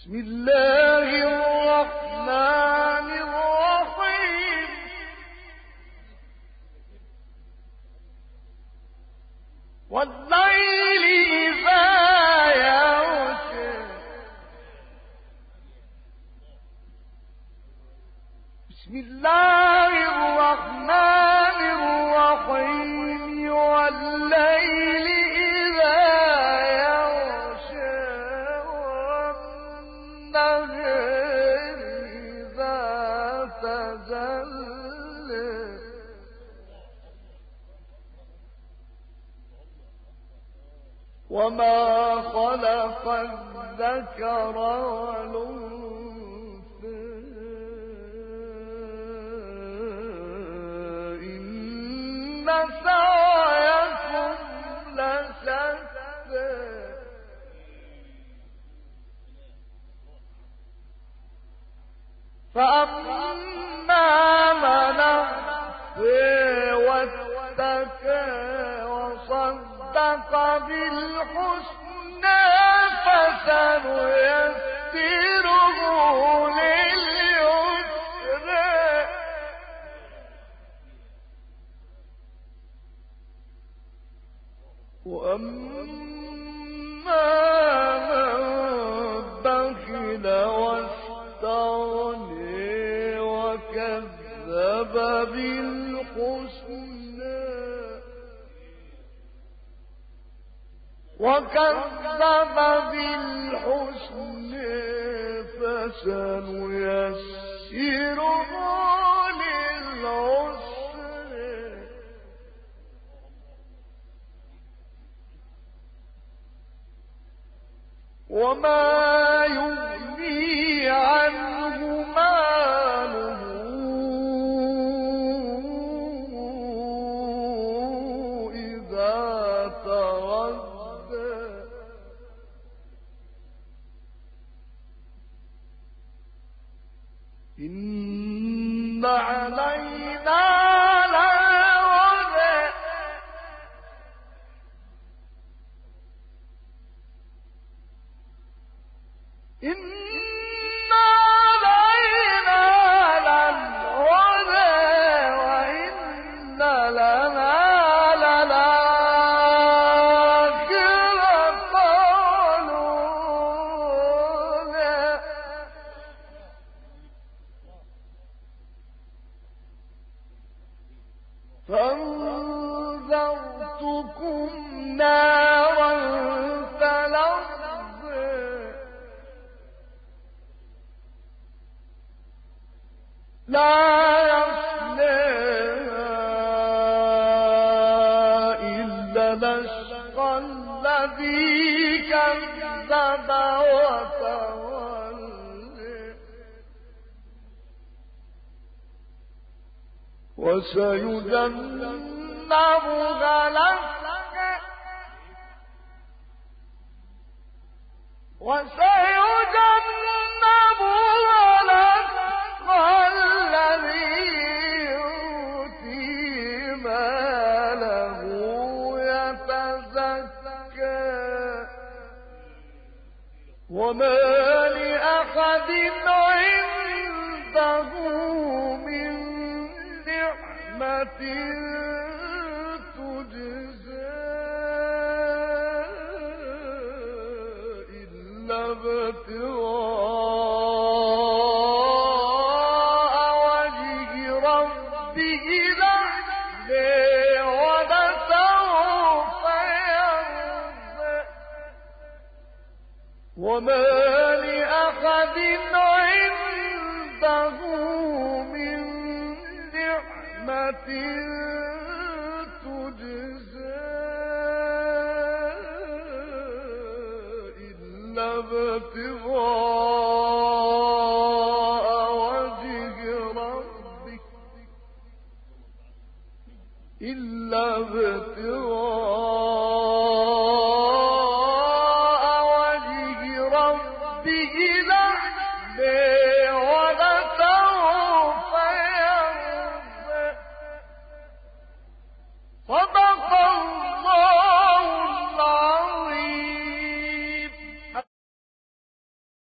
بسم الله الرحمن الرحيم والليل إذا يغشى بسم الله الرحمن الرحيم والليل إذا يغشى والنهار إذا تجلى وما خلق الذكر والأنثى إن سعيكم لشتى فأما من أعطى واتقى وصدق بالحسنى فسنيسره لليسرى وأما من بخل واستغنى وكذب بالحسنى فسنيسره للعسرى وما يغني عنه ماله إذا تردى إن علينا للهدى إن علينا للهدى وإن لنا للآخرة والأولى فأنذرتكم نارا تلظى لا يصلاها إلا الأشقى الذي كذب وتولى وسيجنبها الأتقى الذي يؤتي ماله يتزكى وما لأحد عنده من نعمة تجزى إلا ابتغاء وجه ربه الأعلى ولسوف يرضى وما لأحد عنده من نعمة تجزى إلا ابتغاء وجه ربك إلا ابتغاء